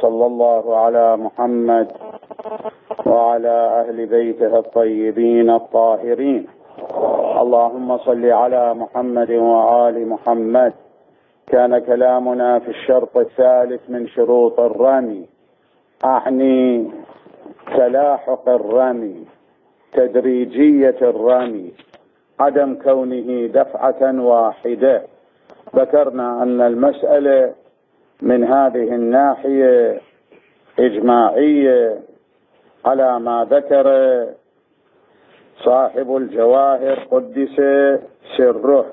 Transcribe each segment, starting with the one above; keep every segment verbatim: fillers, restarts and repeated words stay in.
وصلى الله على محمد وعلى أهل بيته الطيبين الطاهرين. اللهم صل على محمد وآل محمد. كان كلامنا في الشرط الثالث من شروط الرمي، أعني تلاحق الرمي، تدريجية الرمي، عدم كونه دفعة واحدة. ذكرنا أن المسألة من هذه الناحية إجماعية على ما ذكر صاحب الجواهر قدس سره،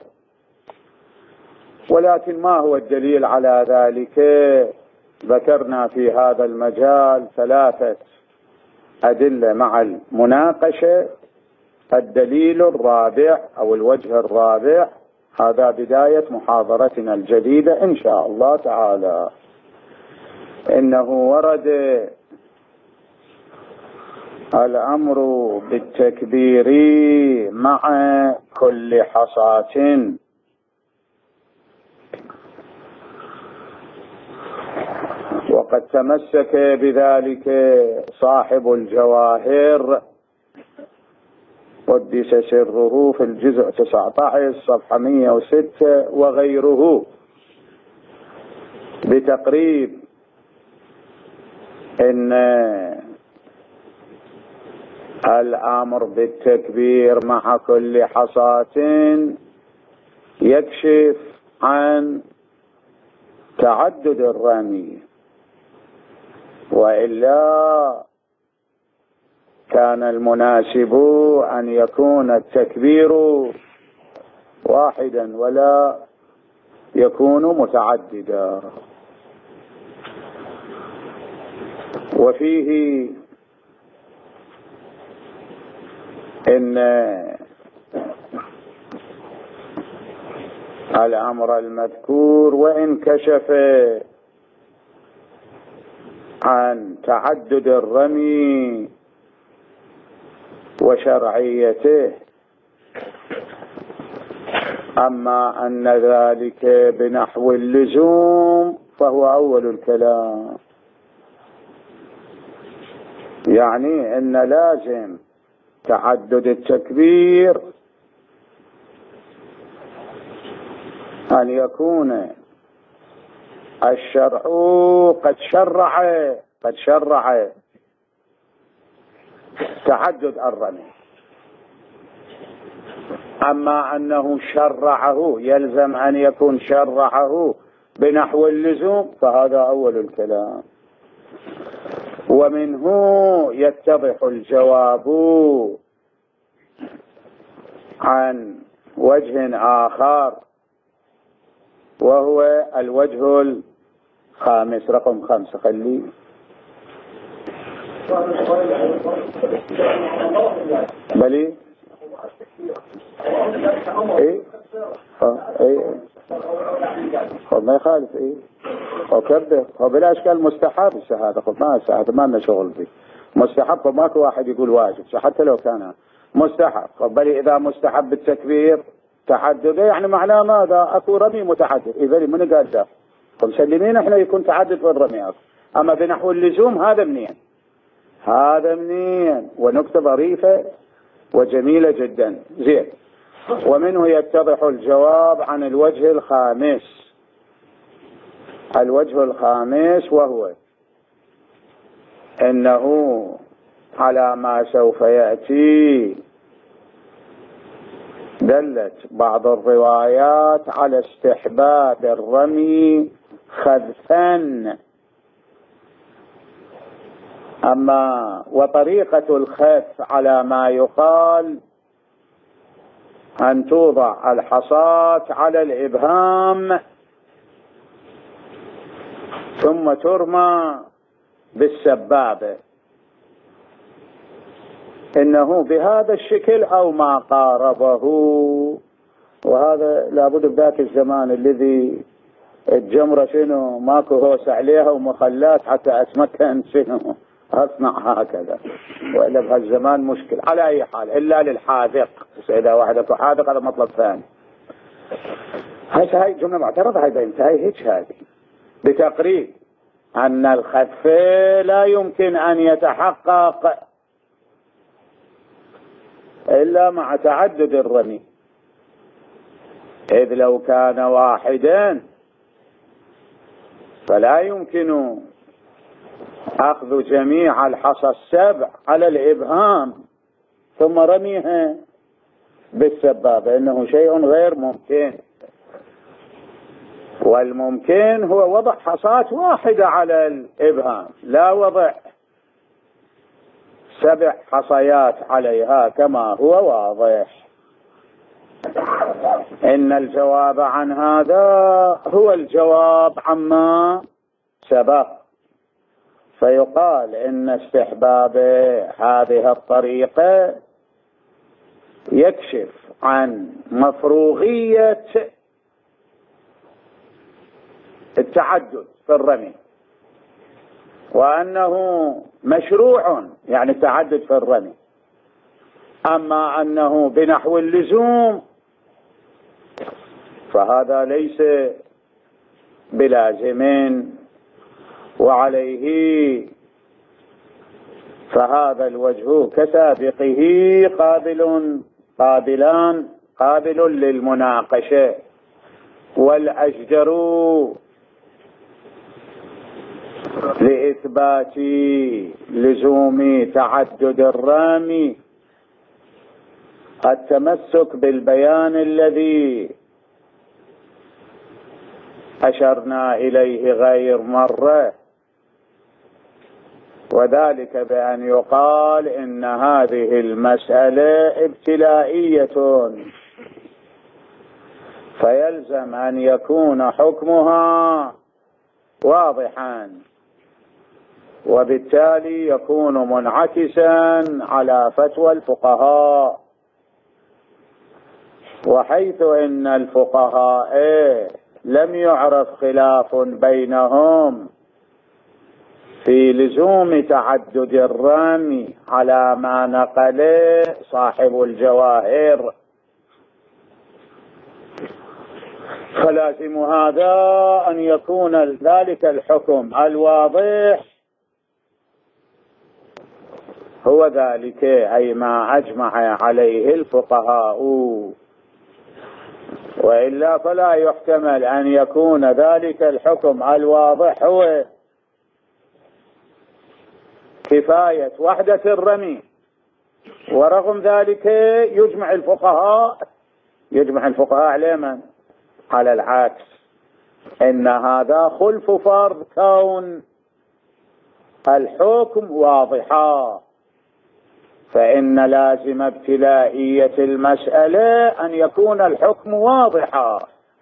ولكن ما هو الدليل على ذلك؟ ذكرنا في هذا المجال ثلاثة أدلة مع المناقشة. الدليل الرابع أو الوجه الرابع، هذا بداية محاضرتنا الجديدة إن شاء الله تعالى. إنه ورد الأمر بالتكبير مع كل حصاة، وقد تمسك بذلك صاحب الجواهر قدس سره في الجزء تسعة عشر صفحة مئة وستة وغيره بتقريب إن الأمر بالتكبير مع كل حصاة يكشف عن تعدد الرمي، وإلا كان المناسب أن يكون التكبير واحدا ولا يكون متعددا. وفيه إن الأمر المذكور وإن كشف عن تعدد الرمي وشرعيته، أما أن ذلك بنحو اللزوم فهو أول الكلام. يعني أن لازم تعدد التكبير أن يكون الشرع قد شرع قد شرع تعدد الرمي. أما أنه شرعه يلزم أن يكون شرعه بنحو اللزوم فهذا أول الكلام. ومنه يتضح الجواب عن وجه آخر، وهو الوجه الخامس رقم خمسة. خليه بلي ايه اه ايه خذ ما يخالف ايه وكبر هو بلا اشكال مستحب الشهاده. خذ ما الشهاده ما لنا شغل فيه. مستحب فماكو واحد يقول واجب حتى لو كان مستحب. بل اذا مستحب التكبير تعدد يعني معناه ماذا؟ اكو رمي متعدد. اذا من قال ده فمسلمين احنا يكون تعدد في الرمي. اما بنحو اللزوم هذا منين؟ هذا منين؟ ونكتة ظريفة وجميلة جدا. زين. ومنه يتضح الجواب عن الوجه الخامس. الوجه الخامس وهو انه على ما سوف يأتي دلت بعض الروايات على استحباب الرمي خذفا. أما وطريقة الخذف على ما يقال أن توضع الحصاة على الإبهام ثم ترمى بالسبابة، إنه بهذا الشكل أو ما قاربه. وهذا لابد بذاك الزمان الذي الجمرة شنو ماكو هوس عليها ومخلات حتى أتمكن شنو أصنع هكذا، وإلا بهالزمان مشكل. على أي حال إلا للحاذق، إذا واحد أكو حاذق هذا مطلب ثاني. هاي هاي جملة معترضة. هاي انتهي هيك هذه بتقريب أن الخف لا يمكن أن يتحقق إلا مع تعدد الرمي، إذ لو كان واحدا فلا يمكن أخذ جميع الحصى السبع على الإبهام ثم رميها بالسبابة، إنه شيء غير ممكن. والممكن هو وضع حصاة واحدة على الإبهام، لا وضع سبع حصيات عليها كما هو واضح. إن الجواب عن هذا هو الجواب عما سبق، فيقال إن استحباب هذه الطريقة يكشف عن مفروغية التعدد في الرمي، وأنه مشروع يعني التعدد في الرمي. أما أنه بنحو اللزوم فهذا ليس بلازم، وعليه فهذا الوجه كسابقه قابل قابلان قابل للمناقشة. والأشجر لإثبات لزوم تعدد الرامي التمسك بالبيان الذي أشرنا إليه غير مرة، وذلك بأن يقال إن هذه المسألة ابتلائية، فيلزم أن يكون حكمها واضحا، وبالتالي يكون منعكسا على فتوى الفقهاء. وحيث إن الفقهاء لم يعرف خلاف بينهم في لزوم تعدد الرمي على ما نقله صاحب الجواهر، فلازم هذا أن يكون ذلك الحكم الواضح هو ذلك، أي ما أجمع عليه الفقهاء، وإلا فلا يحتمل أن يكون ذلك الحكم الواضح هو كفاية وحدة الرمي، ورغم ذلك يجمع الفقهاء يجمع الفقهاء على من؟ على العكس، إن هذا خلف فرض كون الحكم واضحا، فإن لازم ابتلائية المسألة أن يكون الحكم واضحا،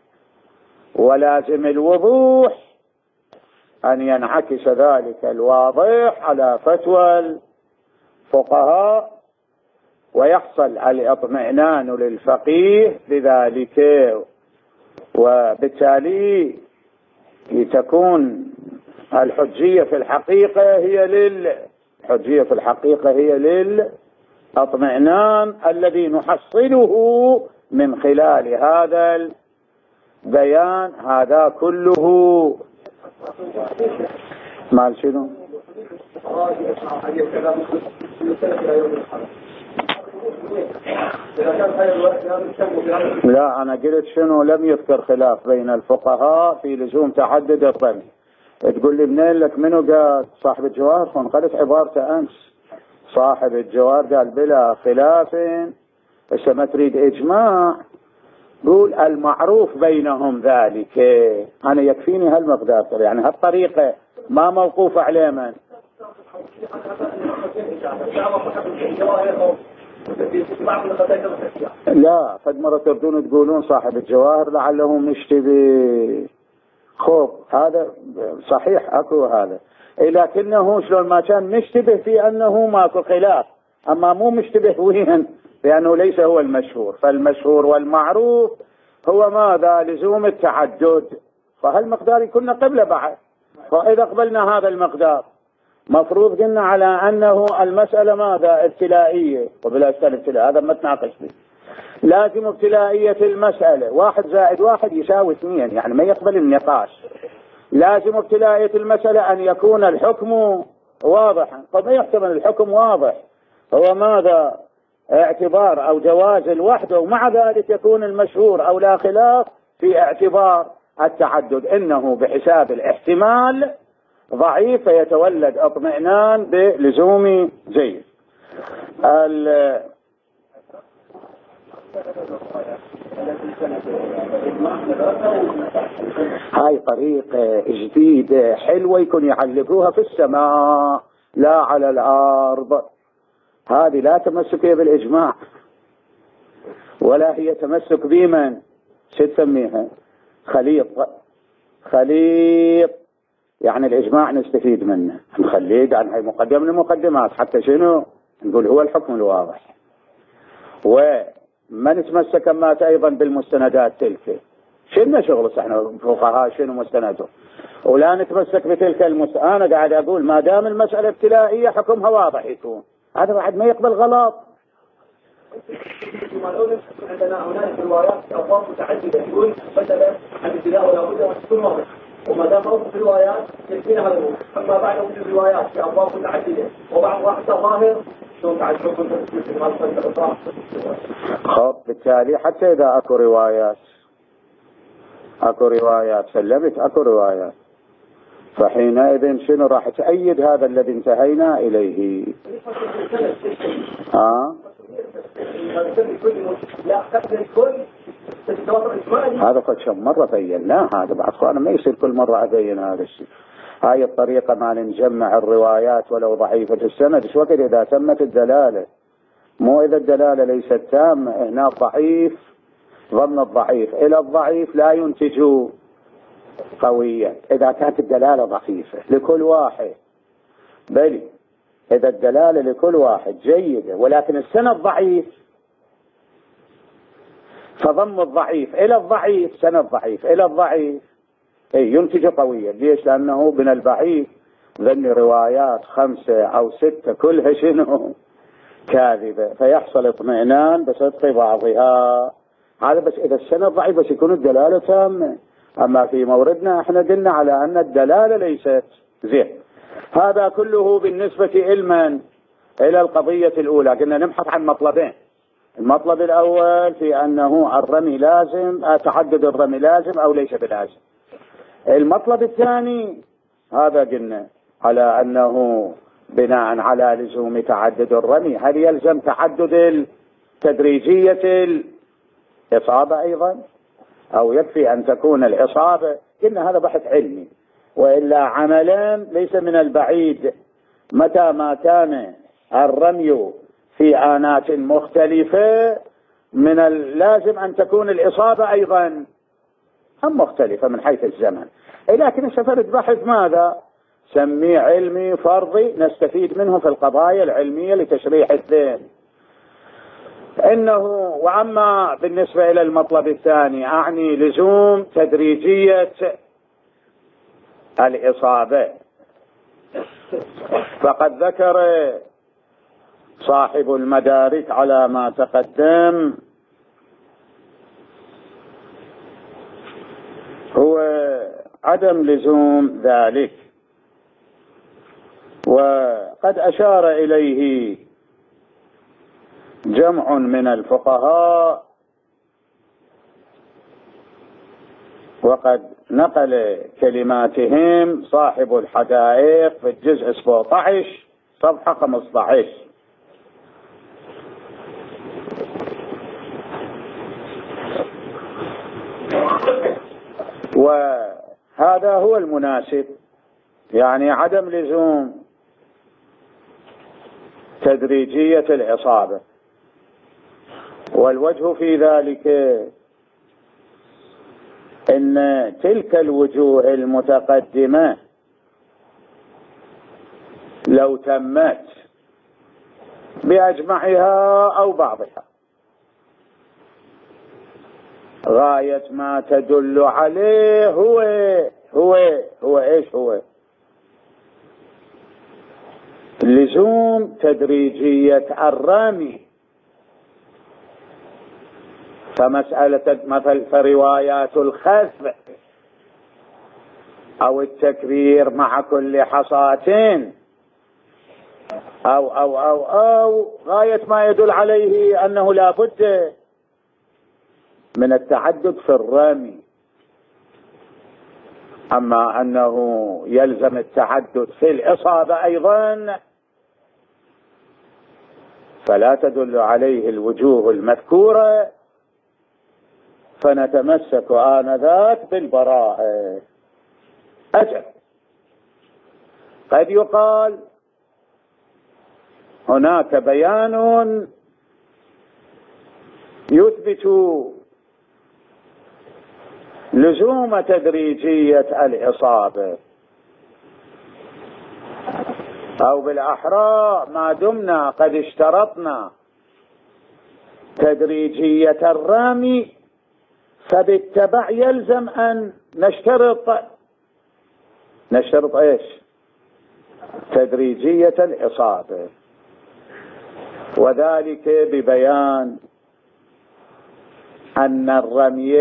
ولازم الوضوح أن ينعكس ذلك الواضح على فتوى الفقهاء، ويحصل الاطمئنان للفقيه بذلك، وبالتالي تكون الحجية في الحقيقة هي لل الحجية في الحقيقة هي للاطمئنان الذي نحصله من خلال هذا البيان. هذا كله مال شنو؟ لا، أنا قلت شنو؟ لم يذكر خلاف بين الفقهاء في لزوم تعدد الرمي. تقول لي منين لك؟ منو قال؟ صاحب الجوار. فانقلت عبارته أمس، صاحب الجوار قال بلا خلاف. هسه ما تريد إجماع، قول المعروف بينهم ذلك. أنا يكفيني هالمقدار، يعني هالطريقة ما موقوفة على من؟ لا، قد مرة تردون تقولون صاحب الجواهر لعله مشتبه. خوب، هذا صحيح اكو هذا، لكنه شلون ما كان مشتبه في انه ماكو خلاف، اما مو مشتبه وين؟ لانه ليس هو المشهور. فالمشهور والمعروف هو ماذا؟ لزوم التعدد. فهالمقدار كنا قبل بعد، فاذا قبلنا هذا المقدار مفروض قلنا على انه المسألة ماذا؟ ابتلائية. وبلا اشكال ابتلاء، هذا ما تناقش به. لازم ابتلائية المسألة واحد زائد واحد يساوي اثنين، يعني ما يقبل النقاش. لازم ابتدائية المسألة أن يكون الحكم واضحا. طب ما يحتمل الحكم واضح، هو ماذا؟ اعتبار أو جواز الوحدة، ومع ذلك يكون المشهور أو لا خلاف في اعتبار التعدد، إنه بحساب الاحتمال ضعيف فيتولد اطمئنان بلزوم جيد. هاي طريقة جديدة حلوة يكون يعلقوها في السماء لا على الأرض. هذه لا تمسك بالإجماع ولا هي تمسك بمن، شو تسميها؟ خليط. خليط يعني الإجماع نستفيد منه، نخليه عن هاي مقدمة من المقدمات حتى شنو نقول هو الحكم الواضح، وما نتمسك مات أيضا بالمستندات تلك. شنو شغل احنا فقهاء شنو مستنده، ولا نتمسك بتلك المس... أنا قاعد أقول ما دام المسألة ابتلائية حكمها واضح يكون، هذا بعد ما يقبل غلط. عندنا هناك روايات أبواب متعددة يقول مثلا عن الابتلاء ولا بد أن تكون واضح، وما دام موقف الروايات يكفينا هذا الوقت. أما بعد وجود الروايات في أبواب متعددة وبعضها حتى ظاهر شلون بعد حكم خب بالتالي حتى إذا أكو روايات أكو روايات سلمت أكو روايات، فحينئذ شنو راح تأيد هذا الذي انتهينا إليه؟ ها؟ هذا قد كم مرة بيناه، هذا بعد أنا ما يصير كل مرة أبين هذا الشيء. هاي الطريقة ما نجمع الروايات ولو ضعيفة السند، شو وقت إذا تمت الدلالة، مو إذا الدلالة ليست تامة. هنا ضعيف ضمن الضعيف إلى الضعيف لا ينتج قوية إذا كانت الدلالة ضعيفة لكل واحد، بل إذا الدلالة لكل واحد جيدة ولكن السند ضعيف فضم الضعيف إلى الضعيف سند ضعيف إلى الضعيف أي ينتج قوية. ليش؟ لأنه من البعيد ذن روايات خمسة أو ستة كلها شنو كاذبة، فيحصل اطمئنان بصدق بعضها. هذا بس إذا السند ضعيف بس يكون الدلالة تامة. أما في موردنا احنا قلنا على أن الدلالة ليست زين. هذا كله بالنسبة إلمن إلى القضية الأولى. قلنا نبحث عن مطلبين، المطلب الأول في أنه الرمي لازم، تعدد الرمي لازم أو ليس بلازم. المطلب الثاني هذا قلنا على أنه بناء على لزوم تعدد الرمي هل يلزم تعدد التدريجية الإصابة أيضا أو يكفي أن تكون الإصابة؟ قلنا هذا بحث علمي، وإلا عملا ليس من البعيد متى ما كان الرمي في آنات مختلفة من اللازم أن تكون الإصابة أيضا هم مختلفة من حيث الزمن. لكن سفرد بحث ماذا سميه علمي فرضي نستفيد منه في القضايا العلمية لتشريح الذهن. إنه وعما بالنسبة إلى المطلب الثاني أعني لزوم تدريجية الإصابة، فقد ذكر صاحب المدارك على ما تقدم هو عدم لزوم ذلك، وقد أشار إليه جمع من الفقهاء، وقد نقل كلماتهم صاحب الحدائق في الجزء سبعة عشر صفحة خمسة عشر. وهذا هو المناسب، يعني عدم لزوم تدريجية الإصابة. والوجه في ذلك إن تلك الوجوه المتقدمة لو تمت بأجمعها أو بعضها غاية ما تدل عليه هو هو هو إيش هو لزوم تدريجية الرمي. فمسألة مثل فروايات الخذف أو التكبير مع كل حصاة أو أو أو أو غاية ما يدل عليه أنه لا بد من التعدد في الرمي. أما أنه يلزم التعدد في الإصابة أيضا فلا تدل عليه الوجوه المذكورة، فنتمسك آنذاك بالبراءة. أجل قد يقال هناك بيان يثبت لزوم تدريجية الإصابة، أو بالأحرى ما دمنا قد اشترطنا تدريجية الرمي فبالتبع يلزم أن نشترط نشترط إيش؟ تدريجية الإصابة، وذلك ببيان أن الرمي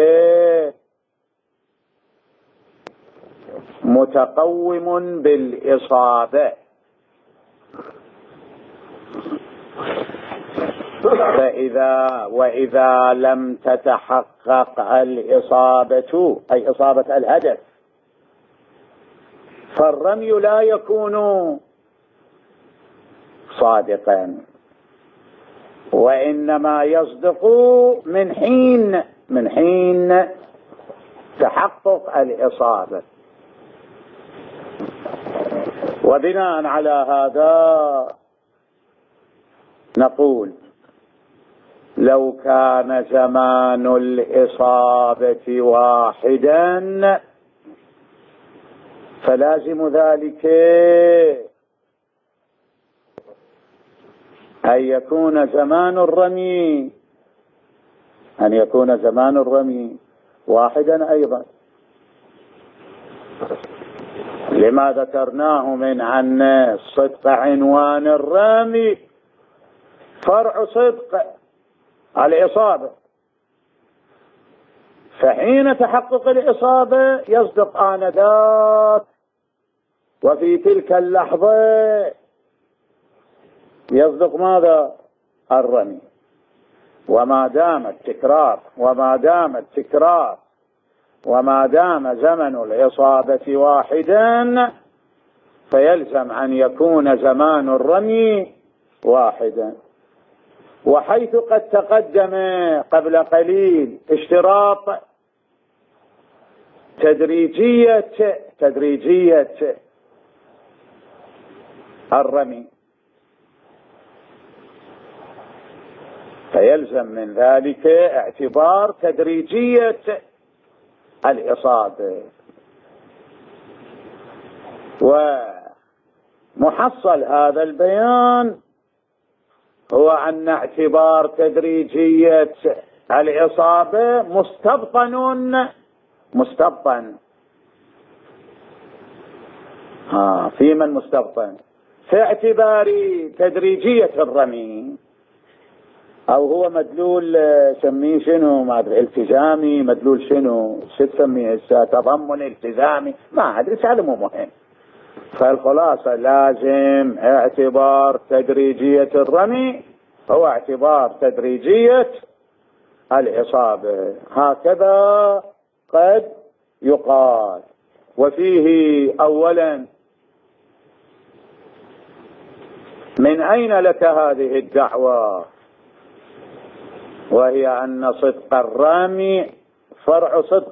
متقوم بالإصابة، فإذا وإذا لم تتحقق الإصابة أي إصابة الهدف فالرمي لا يكون صادقا، وإنما يصدق من حين من حين تحقق الإصابة. وبناء على هذا نقول لو كان زمان الإصابة واحدا فلازم ذلك أن يكون زمان الرمي أن يكون زمان الرمي واحدا أيضا، لما ذكرناه من أن صدق عنوان الرمي فرع صدق الإصابة، فحين تحقق الإصابة يصدق آنذاك وفي تلك اللحظة يصدق ماذا؟ الرمي. وما دام التكرار وما دام التكرار وما دام زمن الإصابة واحدا فيلزم أن يكون زمان الرمي واحدا. وحيث قد تقدم قبل قليل اشتراط تدريجية تدريجية الرمي فيلزم من ذلك اعتبار تدريجية الإصابة. ومحصل هذا البيان هو أن اعتبار تدريجية الإصابة مستبطن مستبطن ها في من مستبطن في اعتبار تدريجية الرمي، أو هو مدلول سميه شنو ما أدري التزامي، مدلول شنو شو تسميه هسه تضمن التزامي ما أدري، سؤال مو مهم. فالخلاصة لازم اعتبار تدريجية الرمي هو اعتبار تدريجية الإصابة، هكذا قد يقال. وفيه أولا من أين لك هذه الدعوة؟ وهي أن صدق الرمي فرع صدق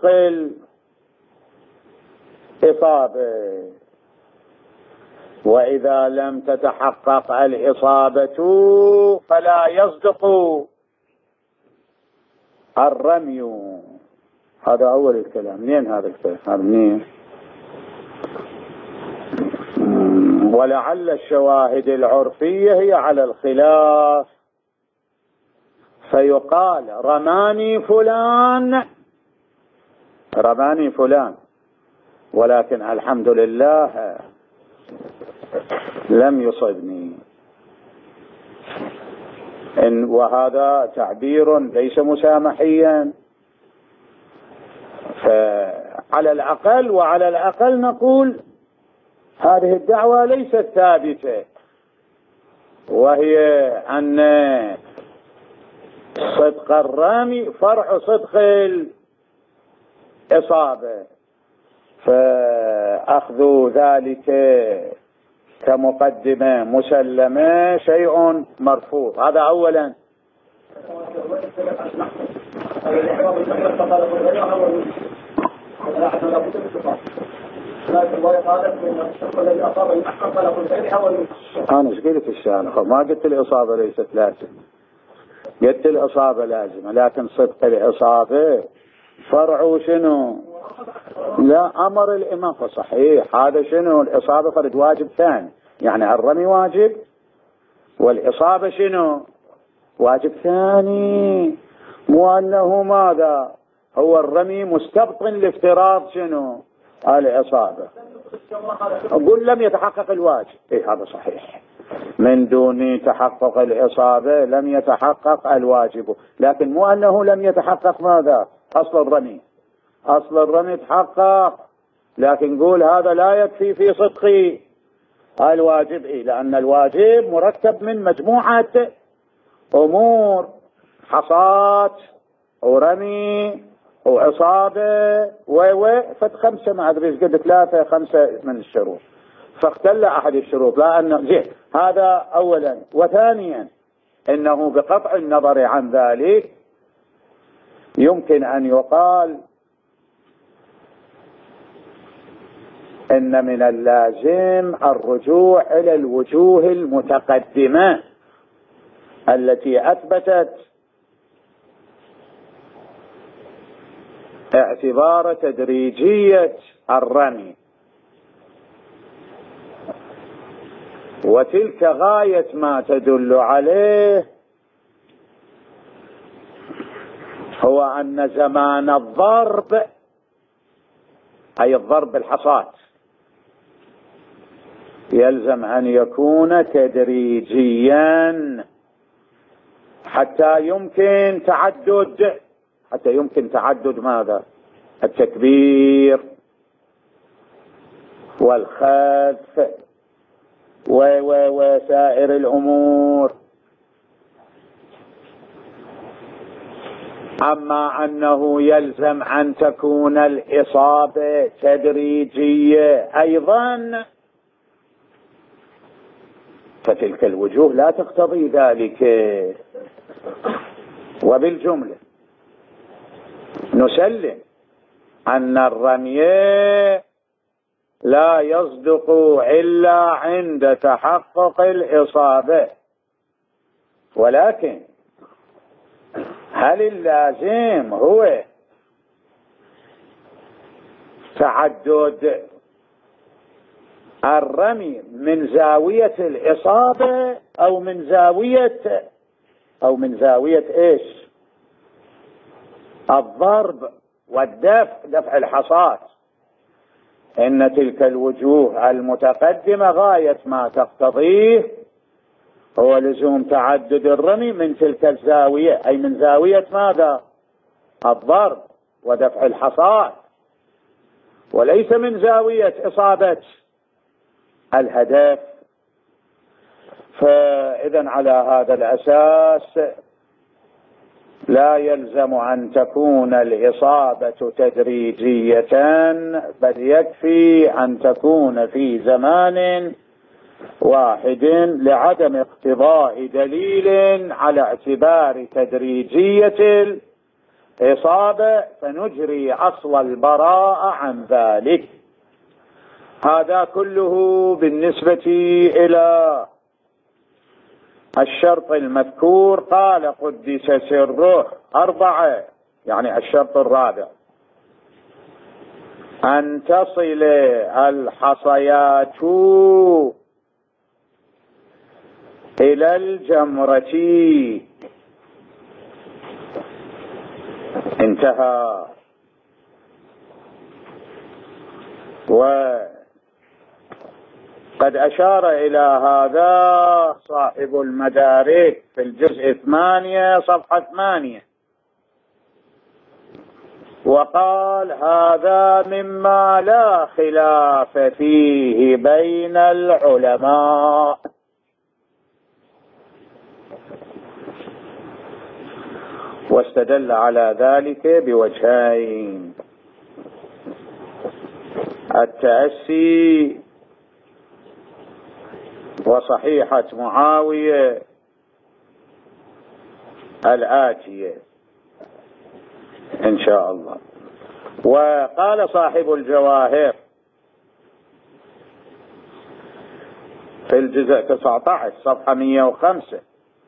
الإصابة، وإذا لم تتحقق الإصابة فلا يصدق الرمي. هذا أول الكلام. منين هذا الكلام؟ هذا منين؟ ولعل الشواهد العرفية هي على الخلاف، فيقال رماني فلان رماني فلان ولكن الحمد لله لم يصبني، إن وهذا تعبير ليس مسامحيا. فعلى على الأقل وعلى الأقل نقول هذه الدعوة ليست ثابتة، وهي أن صدق الرمي فرع صدق الإصابة، فأخذ ذلك كمقدمة مسلمة شيء مرفوض. هذا أولا. أنا ايش قلت الشان؟ ما قلت الإصابة ليست لازم، قلت الإصابة لازمة، لكن صدق الإصابة فرع شنو؟ لا، أمر الإمام فصحيح. هذا شنو؟ الإصابة فرد واجب ثاني، يعني الرمي واجب والإصابة شنو؟ واجب ثاني. مو أنه ماذا هو الرمي مستبطن لافتراض شنو؟ الإصابة. أقول لم يتحقق الواجب. إيه هذا صحيح، من دون تحقق الإصابة لم يتحقق الواجب، لكن مو أنه لم يتحقق ماذا؟ أصل الرمي. أصل الرمي تحقق، لكن نقول هذا لا يكفي في صدق الواجب. إيه؟ لأن الواجب مركب من مجموعة أمور: حصاد ورمي وعصابة و فد خمسة، ما أدري إيش قد، ثلاثة خمسة من الشروط، فاختل أحد الشروط. لأن زين هذا أولا. وثانيا إنه بقطع النظر عن ذلك يمكن أن يقال إن من اللازم الرجوع إلى الوجوه المتقدمة التي أثبتت اعتبار تدريجية الرمي، وتلك غاية ما تدل عليه هو أن زمان الضرب، أي الضرب بالحصاد، يلزم أن يكون تدريجيا حتى يمكن تعدد حتى يمكن تعدد ماذا؟ التكبير والخذف وسائر الأمور. أما أنه يلزم أن تكون الإصابة تدريجية أيضا، فتلك الوجوه لا تقتضي ذلك. وبالجملة نسلم أن الرمي لا يصدق إلا عند تحقق الإصابة، ولكن هل اللازم هو تعدد الرمي من زاوية الإصابة أو من زاوية أو من زاوية إيش؟ الضرب والدفع، دفع الحصاد. إن تلك الوجوه المتقدمة غاية ما تقتضيه هو لزوم تعدد الرمي من تلك الزاوية، أي من زاوية ماذا؟ الضرب ودفع الحصاد، وليس من زاوية إصابة الهدف. فإذا على هذا الأساس لا يلزم أن تكون الإصابة تدريجية، بل يكفي أن تكون في زمان واحد لعدم اقتضاء دليل على اعتبار تدريجية الإصابة، فنجري أصل البراءة عن ذلك. هذا كله بالنسبة إلى الشرط المذكور. قال قدس سره أربعة، يعني الشرط الرابع: أن تصل الحصيات إلى الجمرة. انتهى. وقد أشار إلى هذا صاحب المدارك في الجزء ثمانية صفحة ثمانية، وقال هذا مما لا خلاف فيه بين العلماء. واستدل على ذلك بوجهين: التأسي وصحيحة معاوية الآتية إن شاء الله. وقال صاحب الجواهر في الجزء تسعة عشر صفحة مئة وخمسة: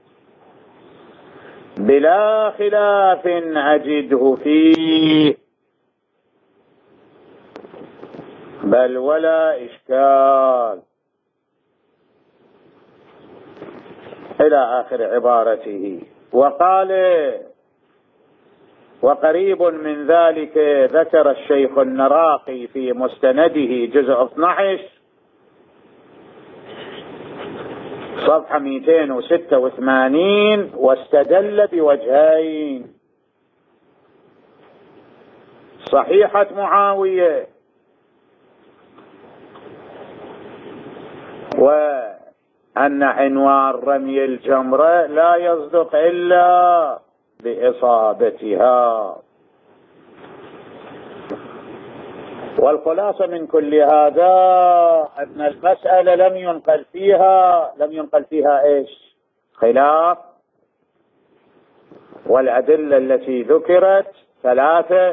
بلا خلاف أجده فيه بل ولا إشكال، إلى آخر عبارته. وقال وقريب من ذلك ذكر الشيخ النراقي في مستنده جزء اثني عشر صفحة مئتين وستة وثمانين واستدل بوجهين: صحيحة معاوية وأن عنوان رمي الجمرة لا يصدق إلا بإصابتها. والخلاصة من كل هذا أن المسألة لم ينقل فيها لم ينقل فيها إيش؟ خلاف. والأدلة التي ذكرت ثلاثة: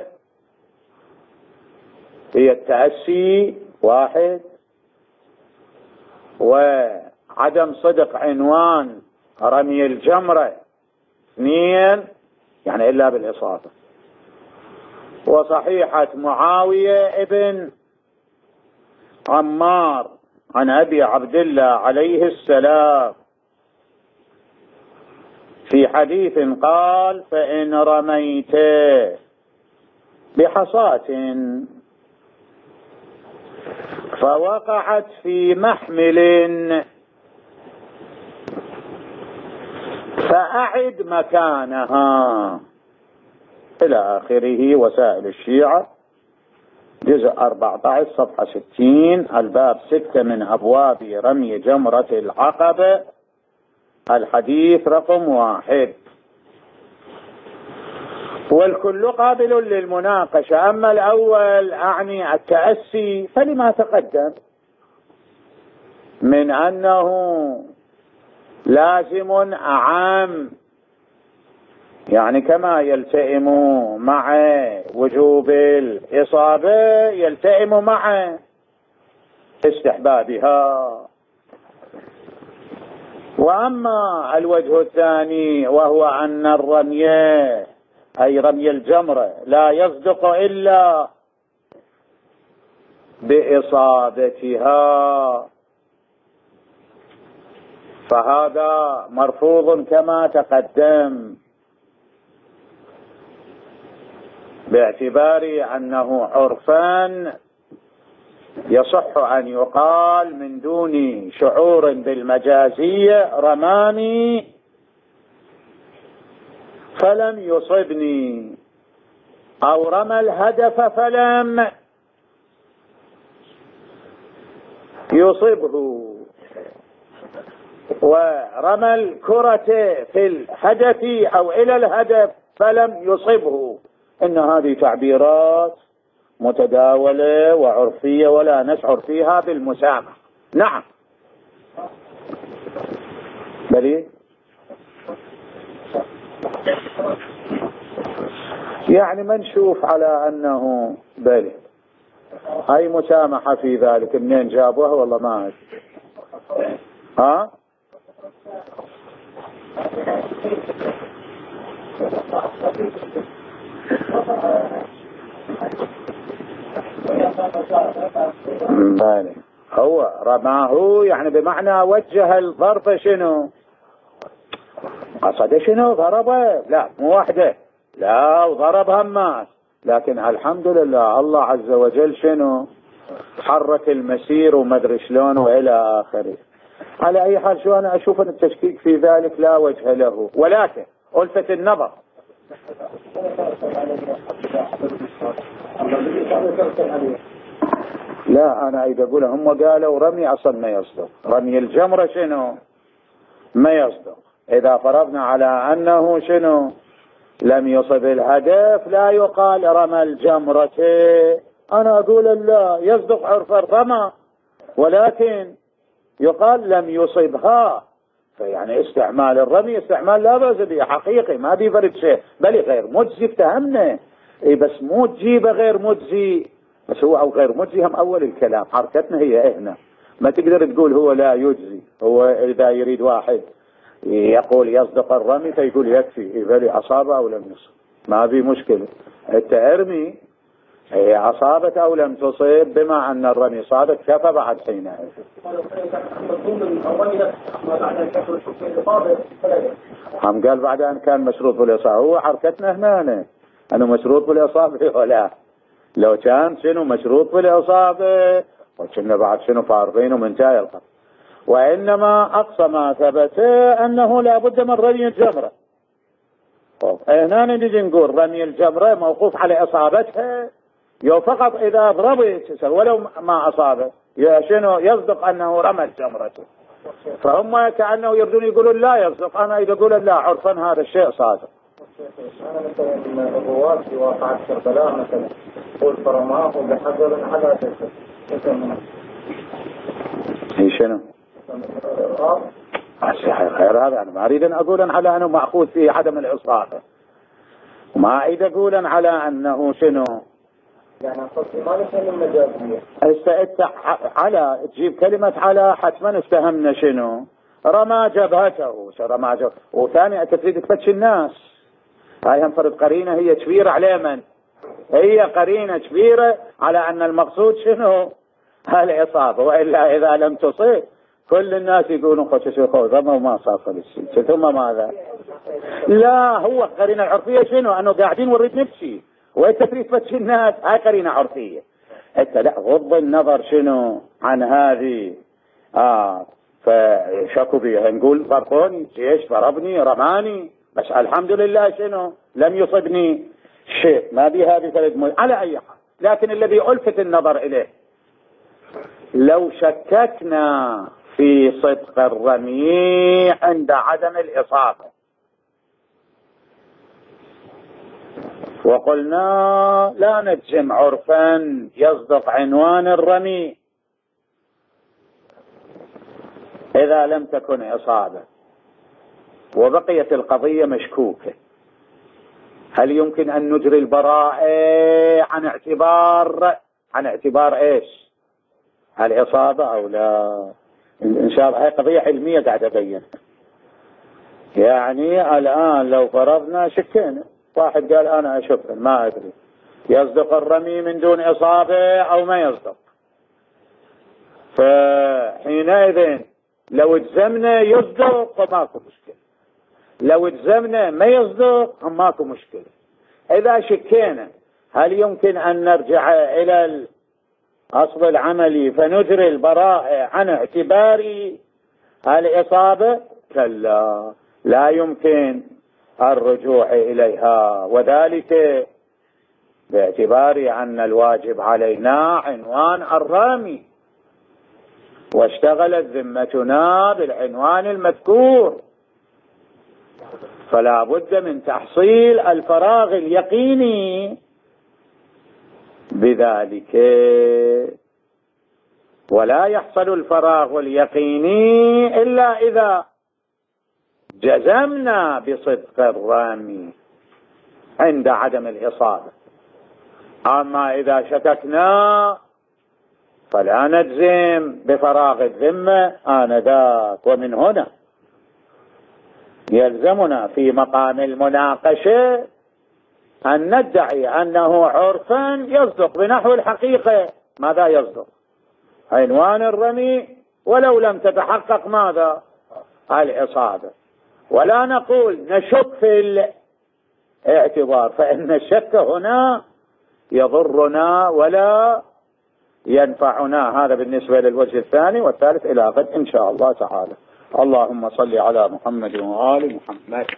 هي التأسي واحد، وعدم صدق عنوان رمي الجمرة اثنين، يعني إلا بالإصابة، وصحيحة معاوية ابن عمار عن أبي عبد الله عليه السلام في حديث قال: فإن رميت بحصاة فوقعت في محمل فأعد مكانها، إلى آخره. وسائل الشيعة جزء أربعة عشر صفحة ستين، الباب ستة من أبواب رمي جمرة العقبة، الحديث رقم واحد. والكل قابل للمناقشة. أما الأول أعني التأسي فلما تقدم من أنه لازم أعم، يعني كما يلتئم مع وجوب الإصابة يلتئم مع استحبابها. وأما الوجه الثاني وهو أن الرمي أي رمي الجمرة لا يصدق إلا بإصابتها، فهذا مرفوض كما تقدم، باعتبار أنه عرفا يصح أن يقال من دون شعور بالمجازية: رماني فلم يصبني، أو رمى الهدف فلم يصبه، ورمى الكرة في الهدف أو إلى الهدف فلم يصبه. إن هذه تعبيرات متداولة وعرفية ولا نشعر فيها بالمسامح. نعم بلي يعني ما نشوف على أنه بلي هاي مسامحة في ذلك. منين جابوها والله ما أعرف. ها بالي هو رماه يعني بمعنى وجه الضرب. شنو قصد؟ شنو ضربه؟ لا مو واحدة، لا وضرب هماس، لكن الحمد لله الله عز وجل شنو حرك المسير وما ادري شلون والى اخره. على اي حال شو انا اشوف ان التشكيك في ذلك لا وجه له، ولكن الفت النظر لا أنا أريد أقول هم قالوا رمي أصلا ما يصدق، رمي الجمرة شنو ما يصدق. إذا فرضنا على أنه شنو لم يصب الهدف لا يقال رمى الجمرة، أنا أقول لا يصدق عرف الرمى، ولكن يقال لم يصبها. فيعني استعمال الرمي استعمال لا بأس به حقيقي، ما بيفرد شيء، بل غير مجزي افتهمنا. إيه بس مو تجيبه غير مجزي، بس هو أو غير مجزي هم أول الكلام، حركتنا هي هنا. ما تقدر تقول هو لا يجزي. هو إذا يريد واحد يقول يصدق الرمي فيقول يكفي إذا أصابه أو لم يصب، ما في مشكلة. أنت ارمي هي أصابت أو لم تصيب، بما أن الرمي صادت كفى بعد حينئذ. هم قال بعد أن كان مشروط بالإصابة، هو حركتنا هنا أنه مشروط بالإصابة ولا لو كان شنو مشروط بالإصابة وكنا بعد شنو فارغين ومنتهي القتل. وإنما أقصى ما ثبت أنه لا بد من رمي الجمرة. هنا نجي نقول رمي الجمرة موقوف على إصابتها، يو فقط إذا ضربت ولو ما أصابت شنو يصدق أنه رمى الجمرة. فهم كأنه يردون يقولون لا يصدق، أنا إذا أقول لا عرفا هذا الشيء صادق. أنا مثلا الرواة في واقعة كربلاء مثلا قول فرماه بحجر على جسد، هي شنو؟ خير هذا أنا ما أريد أن أقول على أنه مأخوذ فيه عدم الإصابة، وما أريد أقول على أنه شنو يعني قصدي ما نفهم المجازية. استأت على تجيب كلمة على حتما استهمنا شنو رمى جبهته، رمى جبهته. وثاني تريد تفتش الناس، هاي هم فرض قرينة هي كبيرة على من؟ هي قرينة كبيرة على أن المقصود شنو الإصابة، وإلا إذا لم تصيب كل الناس يقولون خوش شيخو ذم وما صاصل الشيء ثم ماذا؟ لا هو قرينة عرفية شنو أنه قاعدين ونريد نمشي وانت تريد تفتش الناس، هاي قرينة عرفية. انت لا غض النظر شنو عن هذه اه فشكوا بيها نقول ضربوني جيش ضربني رماني بس الحمد لله شنو لم يصبني شيء، ما بي هذه ثلاث على اي حال. لكن الذي الفت النظر اليه لو شككنا في صدق الرمي عند عدم الإصابة وقلنا لا نجزم عرفا يصدق عنوان الرمي إذا لم تكن إصابة، وبقيت القضية مشكوكة، هل يمكن أن نجري البراءة عن اعتبار عن اعتبار إيش الإصابة أو لا؟ إن شاء الله هي قضية علمية قاعد أبين. يعني الآن لو فرضنا شكينا، واحد قال أنا أشك ما أدري يصدق الرمي من دون إصابة أو ما يصدق، فحينئذ لو اجزمنا يصدق فماكو مشكلة، لو اجزمنا ما يصدق ماكو مشكلة. إذا شكينا هل يمكن أن نرجع إلى الأصل العملي فنجري البراءة عن اعتبار الإصابة؟ كلا، لا يمكن الرجوع إليها، وذلك باعتبار أن الواجب علينا عنوان الرامي واشتغلت ذمتنا بالعنوان المذكور، فلا بد من تحصيل الفراغ اليقيني بذلك، ولا يحصل الفراغ اليقيني إلا إذا جزمنا بصدق الرامي عند عدم الإصابة. أما إذا شككنا فلا نجزم بفراغ الذمة آنذاك. ومن هنا يلزمنا في مقام المناقشة أن ندعي أنه عرفا يصدق بنحو الحقيقة. ماذا يصدق؟ عنوان الرمي ولو لم تتحقق ماذا؟ الإصابة. ولا نقول نشك في الاعتبار، فإن الشك هنا يضرنا ولا ينفعنا. هذا بالنسبة للوجه الثاني، والثالث إلى غد إن شاء الله تعالى. اللهم صل على محمد وآل محمد.